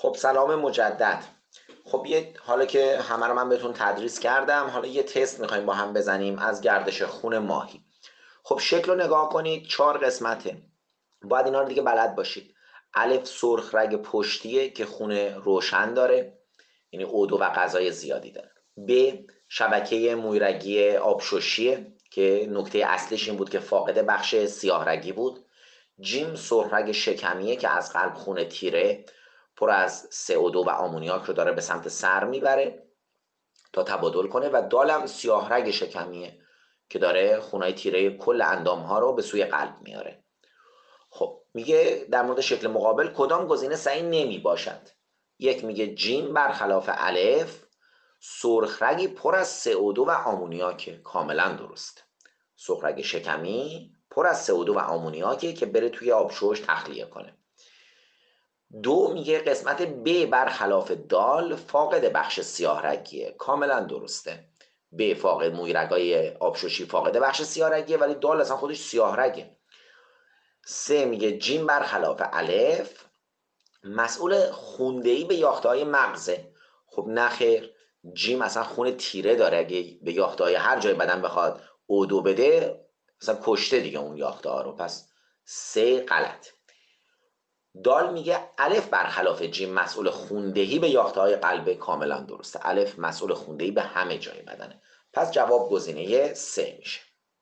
خب سلام مجدد. خب حالا که همه رو من بهتون تدریس کردم، حالا یه تست میخوایم با هم بزنیم از گردش خون ماهی. خب شکل رو نگاه کنید، 4 قسمته. باید اینا رو دیگه بلد باشید. الف سرخ رگ پشتیه که خون روشن داره، یعنی O2 و غذای زیادی داره. ب شبکه مویرگی آبشوشیه که نکته اصلیش این بود که فاقد بخش سیاه رگی بود. جیم سرخ رگ شکمیه که از قلب خون تیره پر از CO2 و آمونیاک رو داره به سمت سر میبره تا تبادل کنه. و دالم سیاه رگ شکمیه که داره خونای تیره کل اندام ها رو به سوی قلب میاره. خب میگه در مورد شکل مقابل کدام گزینه صحیح نمی باشد؟ یک میگه جیم برخلاف الف سرخ رگی پر از CO2 و آمونیاک، کاملا درست. سرخ رگ شکمی پر از CO2 و آمونیاکه که بره توی آبشوش تخلیه کنه. دو میگه قسمت ب برخلاف دال فاقد بخش سیاه رگیه، کاملا درسته. ب فاقد مویرگای آبشوشی فاقد بخش سیاه رگیه، ولی دال اصلا خودش سیاه رگه. سه میگه جیم برخلاف الف مسئول خوندهی به یافته‌های مغزه. خب نخیر، جیم اصلا خون تیره داره، اگه به یافته‌های هر جای بدن بخواد O2 بده اصلا کشته دیگه اون یافته‌ها رو. پس سه غلط. دال میگه الف برخلاف جیم مسئول خوندهی به یافته‌های قلب، کاملا درسته. الف مسئول خوندهی به همه جای بدنه. پس جواب گزینه سه میشه.